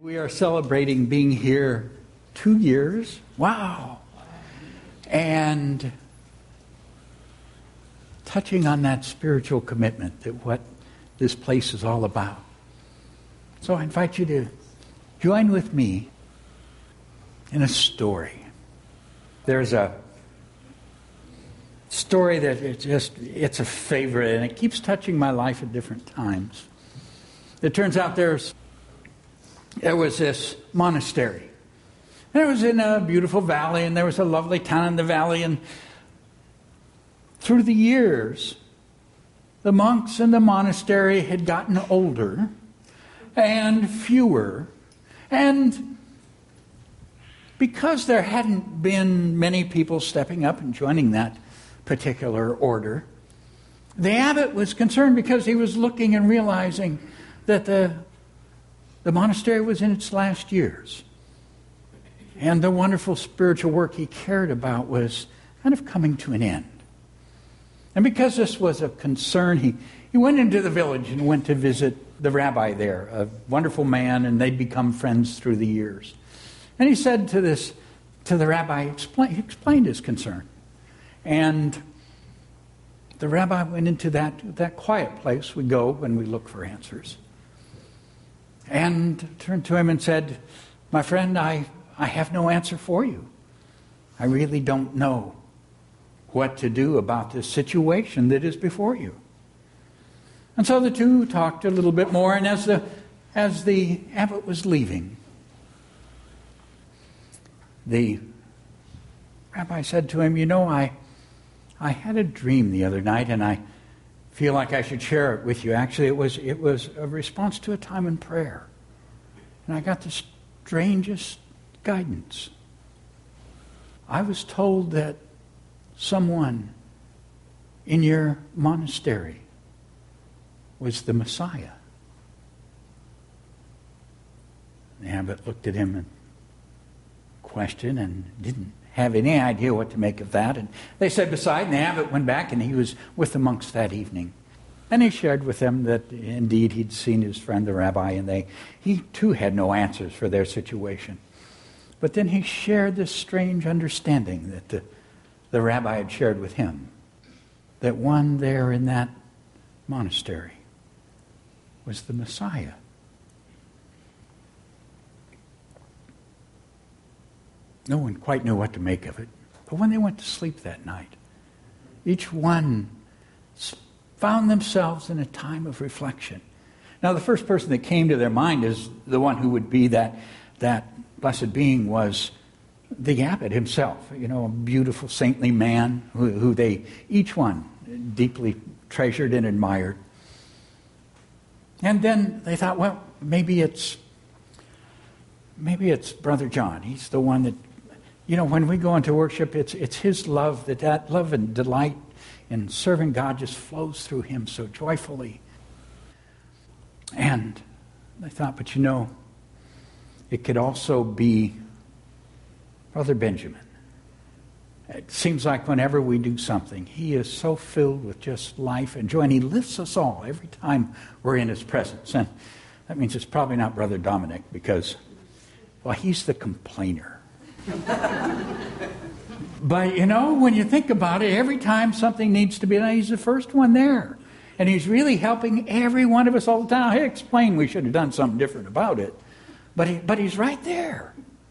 We are celebrating being here 2 years. Wow. And touching on that spiritual commitment, that what this place is all about. So I invite you to join with me in a story. There's a story that it's a favorite, and it keeps touching my life at different times. It turns out there was this monastery. And it was in a beautiful valley, and there was a lovely town in the valley, and through the years, the monks in the monastery had gotten older and fewer, and because there hadn't been many people stepping up and joining that particular order, the abbot was concerned because he was looking and realizing that the monastery was in its last years. And the wonderful spiritual work he cared about was kind of coming to an end. And because this was a concern, he went into the village and went to visit the rabbi there, a wonderful man, and they'd become friends through the years. And he said to the rabbi, he explained his concern. And the rabbi went into that quiet place we go when we look for answers. And turned to him and said, "My friend, I have no answer for you. I really don't know what to do about this situation that is before you." And so the two talked a little bit more, and as the abbot was leaving, the rabbi said to him, I had a dream the other night, and I feel like I should share it with you. Actually, it was a response to a time in prayer. And I got the strangest guidance. I was told that someone in your monastery was the Messiah. The abbot looked at him and questioned and didn't have any idea what to make of that. And they said beside, and the abbot went back, and he was with the monks that evening. And he shared with them that indeed he'd seen his friend the rabbi, and he too had no answers for their situation. But then he shared this strange understanding that the rabbi had shared with him, that one there in that monastery was the Messiah. No one quite knew what to make of it. But when they went to sleep that night, each one found themselves in a time of reflection. Now, the first person that came to their mind is the one who would be that blessed being was the abbot himself, a beautiful saintly man who they each one deeply treasured and admired. And then they thought, well, maybe it's Brother John. He's the one that, when we go into worship, it's his love, that love and delight in serving God just flows through him so joyfully. And they thought, but it could also be Brother Benjamin. It seems like whenever we do something, he is so filled with just life and joy, and he lifts us all every time we're in his presence. And that means it's probably not Brother Dominic, because, well, he's the complainer. But, when you think about it, every time something needs to be done, he's the first one there. And he's really helping every one of us all the time. I explain we should have done something different about it. But he's right there.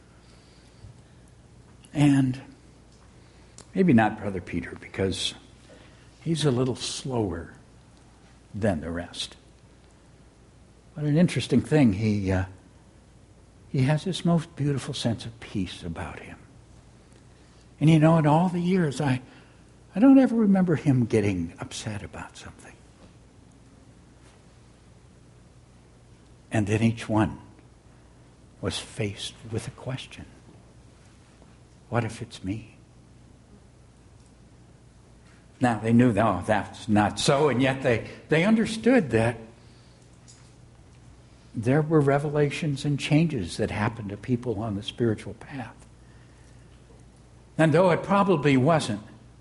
And maybe not Brother Peter, because he's a little slower than the rest. But an interesting thing, he has this most beautiful sense of peace about him. And in all the years, I don't ever remember him getting upset about something. And then each one was faced with a question. What if it's me? Now, they knew, no, that's not so, and yet they understood that there were revelations and changes that happened to people on the spiritual path. And though it probably wasn't,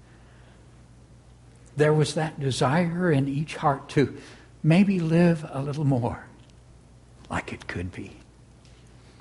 there was that desire in each heart to maybe live a little more like it could be.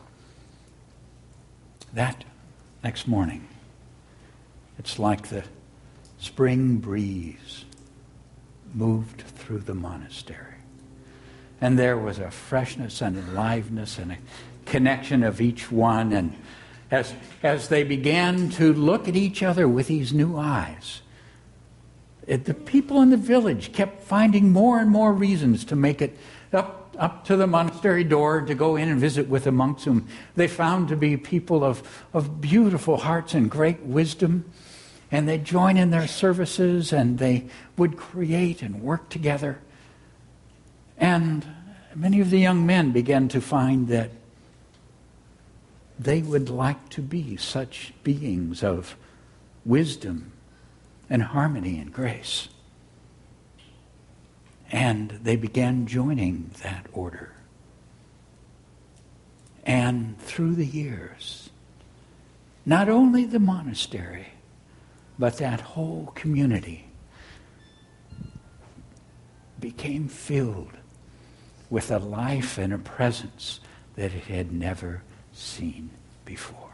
That next morning, it's like the spring breeze moved through the monastery. And there was a freshness and aliveness and a connection of each one. And as they began to look at each other with these new eyes, the people in the village kept finding more and more reasons to make it up to the monastery door to go in and visit with the monks whom they found to be people of beautiful hearts and great wisdom. And they'd join in their services and they would create and work together. And many of the young men began to find that they would like to be such beings of wisdom and harmony and grace. And they began joining that order. And through the years, not only the monastery, but that whole community became filled with a life and a presence that it had never seen before.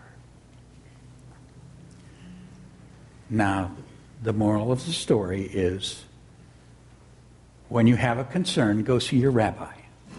Now, the moral of the story is, when you have a concern, go see your rabbi.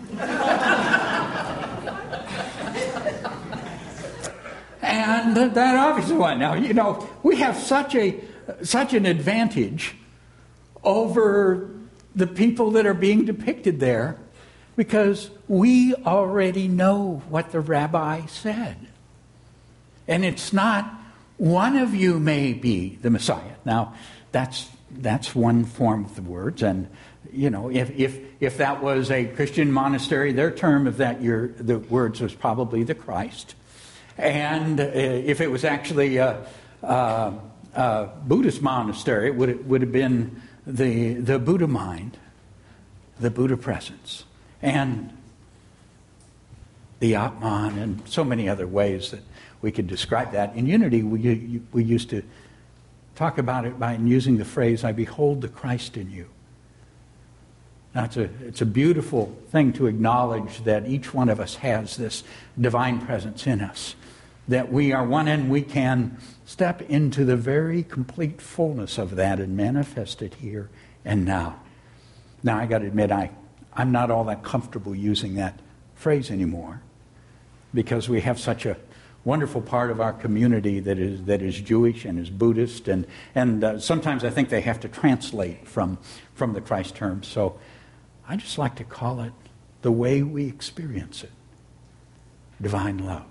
And that obvious one. Now, we have such an advantage over the people that are being depicted there, because we already know what the rabbi said. And it's not, one of you may be the Messiah. Now, that's one form of the words. And, if that was a Christian monastery, their term of the words was probably the Christ. And if it was actually a Buddhist monastery, it would have been the Buddha mind, the Buddha presence. And the Atman, and so many other ways that we could describe that. In Unity, we used to talk about it by using the phrase, I behold the Christ in you. Now, it's a beautiful thing to acknowledge that each one of us has this divine presence in us, that we are one and we can step into the very complete fullness of that and manifest it here and now. Now, I got to admit, I'm not all that comfortable using that phrase anymore, because we have such a wonderful part of our community that is Jewish and is Buddhist, and sometimes I think they have to translate from the Christ term. So I just like to call it the way we experience it, divine love.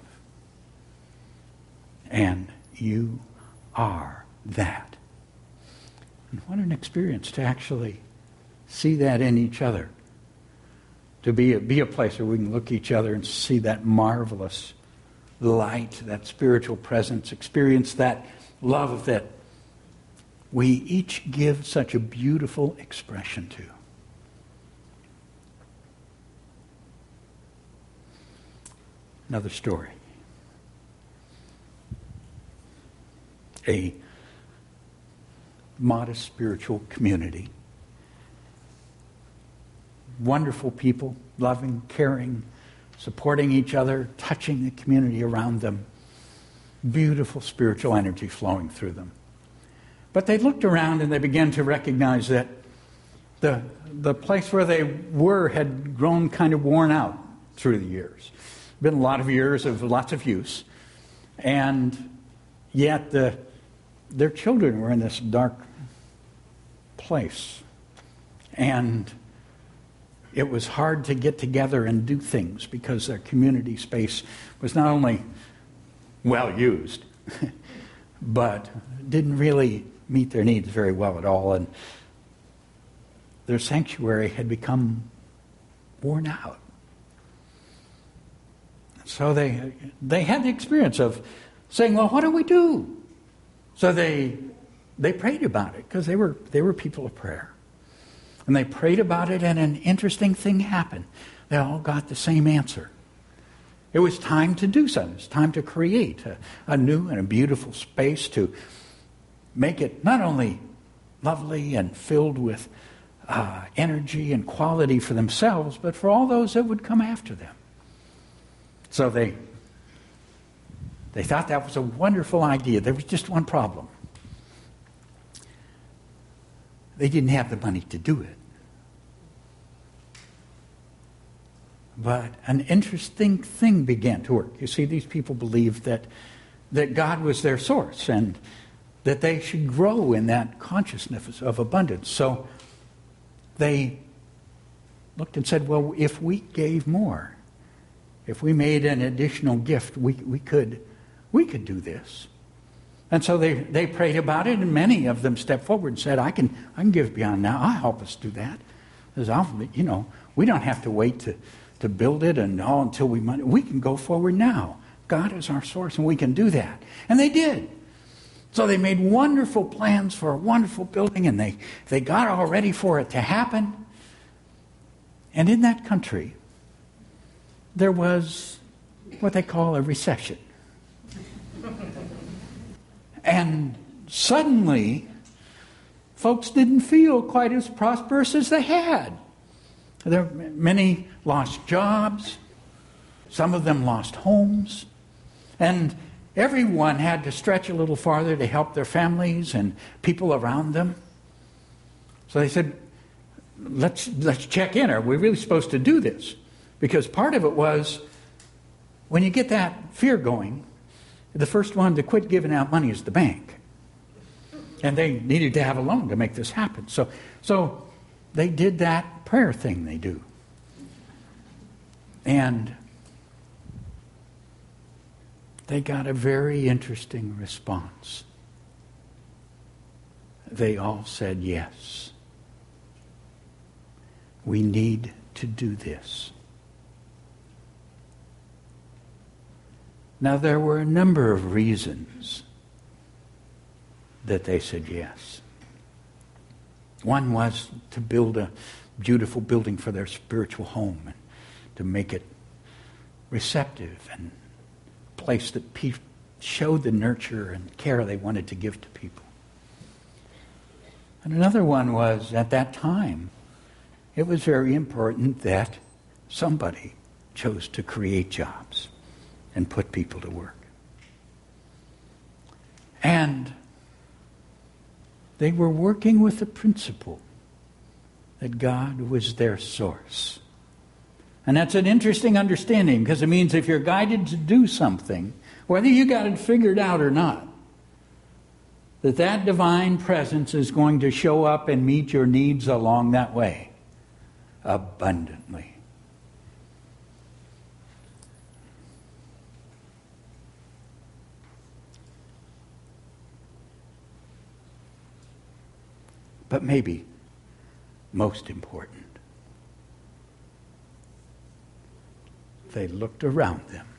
And you are that. And what an experience to actually see that in each other. To be a place where we can look at each other and see that marvelous light, that spiritual presence, experience that love that we each give such a beautiful expression to. Another story. A modest spiritual community. Wonderful people, loving, caring, supporting each other, touching the community around them. Beautiful spiritual energy flowing through them. But they looked around and they began to recognize that the place where they were had grown kind of worn out through the years. Been a lot of years of lots of use. And yet their children were in this dark place. And it was hard to get together and do things because their community space was not only well used, but didn't really meet their needs very well at all. And their sanctuary had become worn out. So they had the experience of saying, well, what do we do? So they prayed about it, because they were people of prayer. And they prayed about it, and an interesting thing happened. They all got the same answer. It was time to do something. It was time to create a new and a beautiful space to make it not only lovely and filled with energy and quality for themselves, but for all those that would come after them. So they They thought that was a wonderful idea. There was just one problem. They didn't have the money to do it. But an interesting thing began to work. You see, these people believed that God was their source and that they should grow in that consciousness of abundance. So they looked and said, well, if we gave more, if we made an additional gift, we could do this. And so they prayed about it, and many of them stepped forward and said, I can give beyond now. I'll help us do that. We don't have to wait to build it and all until we can go forward now. God is our source, and we can do that. And they did. So they made wonderful plans for a wonderful building, and they got all ready for it to happen. And in that country, there was what they call a recession. And suddenly, folks didn't feel quite as prosperous as they had. Many lost jobs. Some of them lost homes. And everyone had to stretch a little farther to help their families and people around them. So they said, let's check in. Are we really supposed to do this? Because part of it was, when you get that fear going, the first one to quit giving out money is the bank. And they needed to have a loan to make this happen. So they did that prayer thing they do. And they got a very interesting response. They all said, yes, we need to do this. Now, there were a number of reasons that they said yes. One was to build a beautiful building for their spiritual home and to make it receptive and a place that showed the nurture and care they wanted to give to people. And another one was, at that time, it was very important that somebody chose to create jobs and put people to work. And they were working with the principle that God was their source. And that's an interesting understanding, because it means if you're guided to do something, whether you got it figured out or not, that divine presence is going to show up and meet your needs along that way abundantly. But maybe most important, they looked around them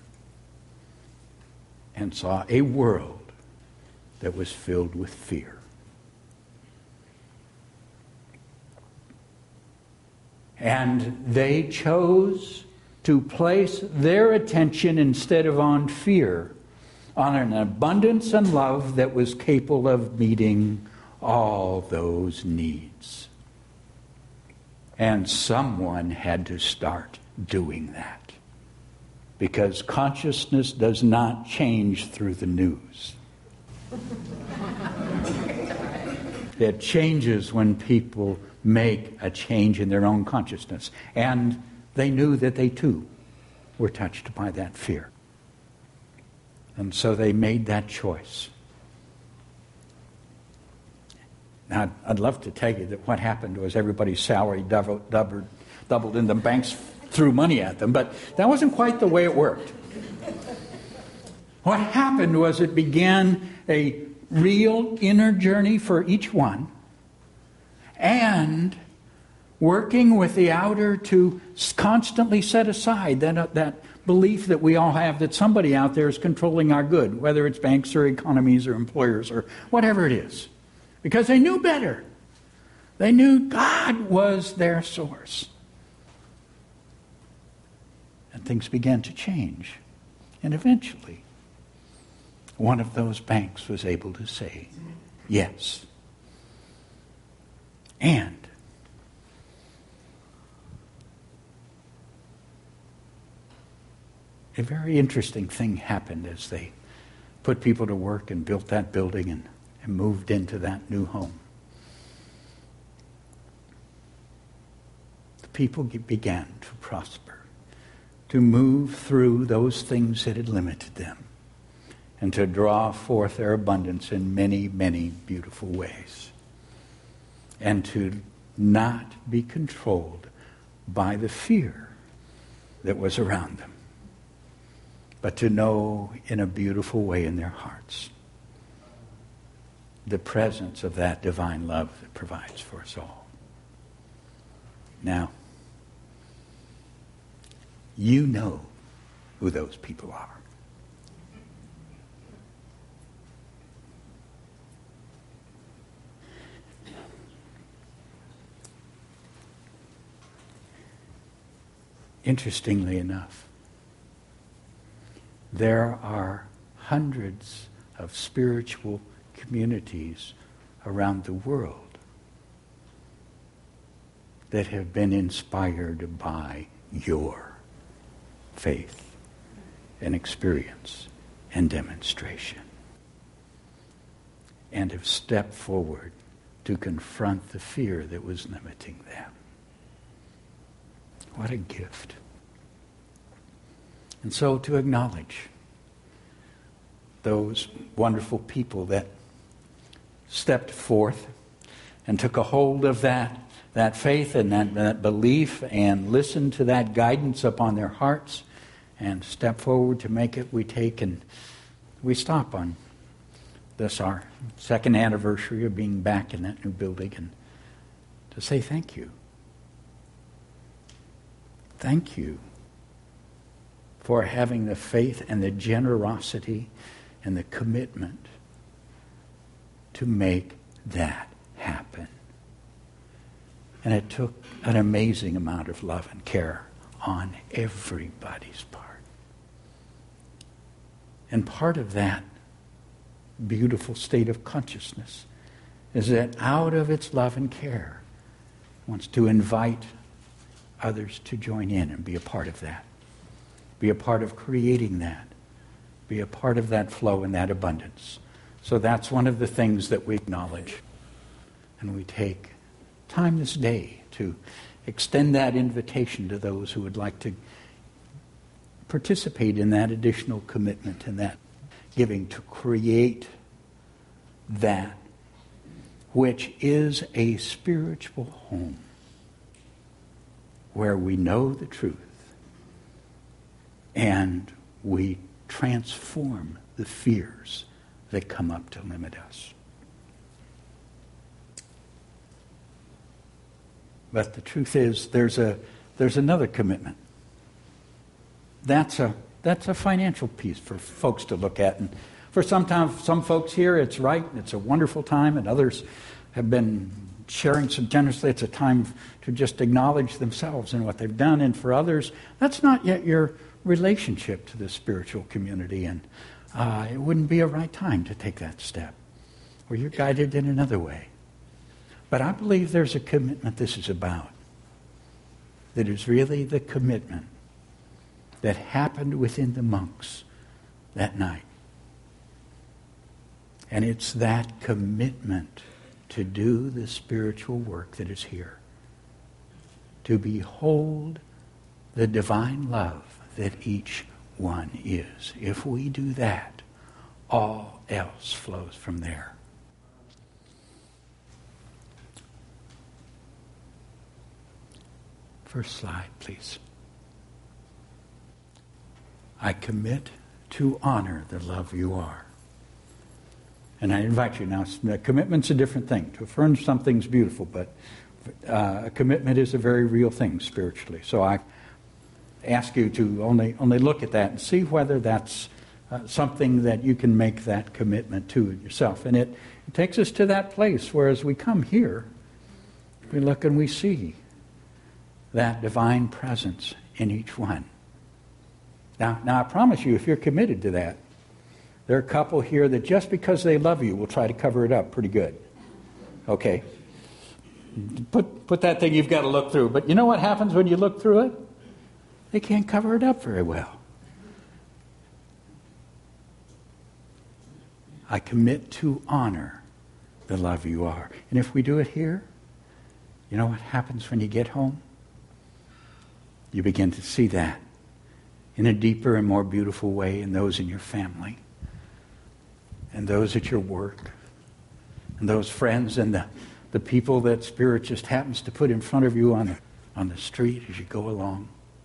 and saw a world that was filled with fear. And they chose to place their attention, instead of on fear, on an abundance and love that was capable of meeting all those needs. And someone had to start doing that, because consciousness does not change through the news. It changes when people make a change in their own consciousness. And they knew that they too were touched by that fear. And so they made that choice. Now, I'd love to tell you that what happened was everybody's salary doubled and the banks threw money at them, but that wasn't quite the way it worked. What happened was it began a real inner journey for each one, and working with the outer to constantly set aside that belief that we all have that somebody out there is controlling our good, whether it's banks or economies or employers or whatever it is. Because they knew better. They knew God was their source. And things began to change. And eventually, one of those banks was able to say yes. And a very interesting thing happened as they put people to work and built that building and moved into that new home. The people began to prosper, to move through those things that had limited them, and to draw forth their abundance in many, many beautiful ways. And to not be controlled by the fear that was around them, but to know in a beautiful way in their hearts the presence of that divine love that provides for us all. Now, you know who those people are. Interestingly enough, there are hundreds of spiritual communities around the world that have been inspired by your faith and experience and demonstration, and have stepped forward to confront the fear that was limiting them. What a gift. And so to acknowledge those wonderful people that stepped forth and took a hold of that faith and that belief and listened to that guidance upon their hearts and step forward to make it, we take and we stop on this, our second anniversary of being back in that new building, and to say thank you. Thank you for having the faith and the generosity and the commitment to make that happen. And it took an amazing amount of love and care on everybody's part. And part of that beautiful state of consciousness is that out of its love and care, it wants to invite others to join in and be a part of that. Be a part of creating that. Be a part of that flow and that abundance. So that's one of the things that we acknowledge. And we take time this day to extend that invitation to those who would like to participate in that additional commitment and that giving to create that which is a spiritual home where we know the truth and we transform the fears that come up to limit us. But the truth is, there's another commitment. That's a financial piece for folks to look at, and for some folks here, it's right. It's a wonderful time, and others have been sharing so generously. It's a time to just acknowledge themselves and what they've done, and for others, that's not yet your relationship to the spiritual community, and it wouldn't be a right time to take that step, or you're guided in another way. But I believe there's a commitment this is about, that is really the commitment that happened within the monks that night. And it's that commitment to do the spiritual work that is here, to behold the divine love that each one is. If we do that, all else flows from there. First slide, please. I commit to honor the love you are. And I invite you now, commitment's a different thing. To affirm something's beautiful, but a commitment is a very real thing spiritually. So I ask you to only look at that and see whether that's something that you can make that commitment to yourself. And it takes us to that place where as we come here, we look and we see that divine presence in each one. Now I promise you, if you're committed to that, there are a couple here that just because they love you will try to cover it up pretty good. Okay. Put that thing you've got to look through. But you know what happens when you look through it? They can't cover it up very well. I commit to honor the love you are. And if we do it here, you know what happens when you get home? You begin to see that in a deeper and more beautiful way in those in your family, and those at your work, and those friends, and the people that Spirit just happens to put in front of you on the street as you go along.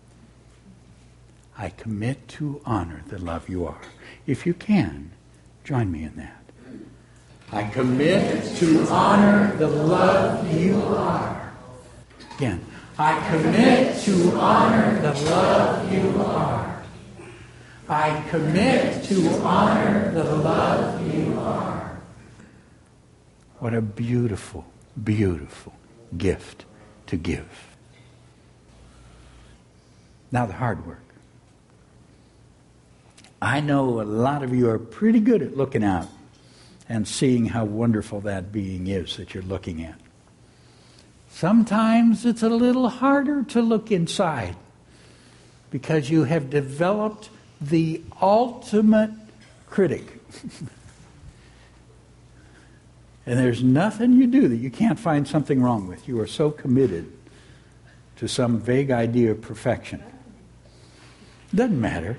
I commit to honor the love you are. If you can, join me in that. I commit to honor the love you are. Again, I commit to honor the love you are. I commit to honor the love you are. What a beautiful, beautiful gift to give. Now the hard work. I know a lot of you are pretty good at looking out and seeing how wonderful that being is that you're looking at. Sometimes it's a little harder to look inside because you have developed the ultimate critic. And there's nothing you do that you can't find something wrong with. You are so committed to some vague idea of perfection. Doesn't matter.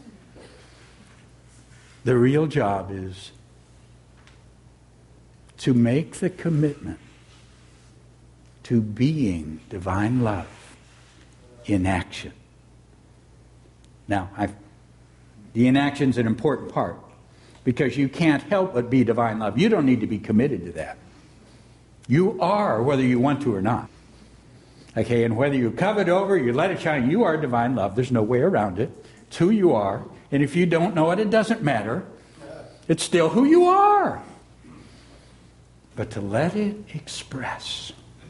The real job is to make the commitment to being divine love in action. Now, the inaction is an important part because you can't help but be divine love. You don't need to be committed to that. You are, whether you want to or not. Okay, and whether you covet over, you let it shine, you are divine love. There's no way around it. It's who you are. And if you don't know it, it doesn't matter. It's still who you are. But to let it express.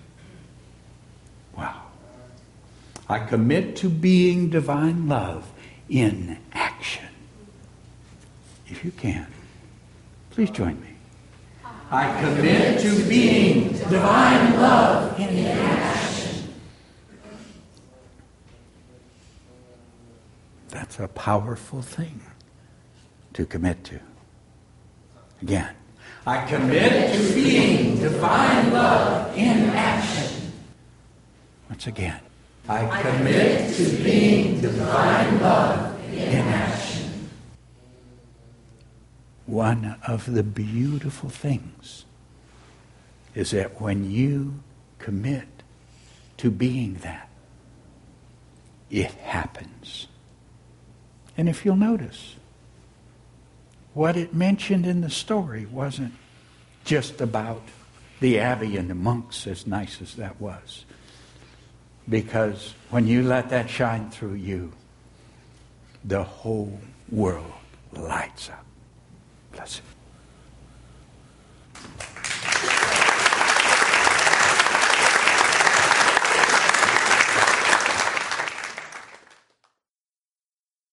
Wow. I commit to being divine love in action. If you can, please join me. I commit to being divine love in action. That's a powerful thing to commit to. Again, I commit to being divine love in action. Once again, I commit to being divine love in action. One of the beautiful things is that when you commit to being that, it happens. And if you'll notice, what it mentioned in the story wasn't just about the abbey and the monks, as nice as that was. Because when you let that shine through you, the whole world lights up. Bless it.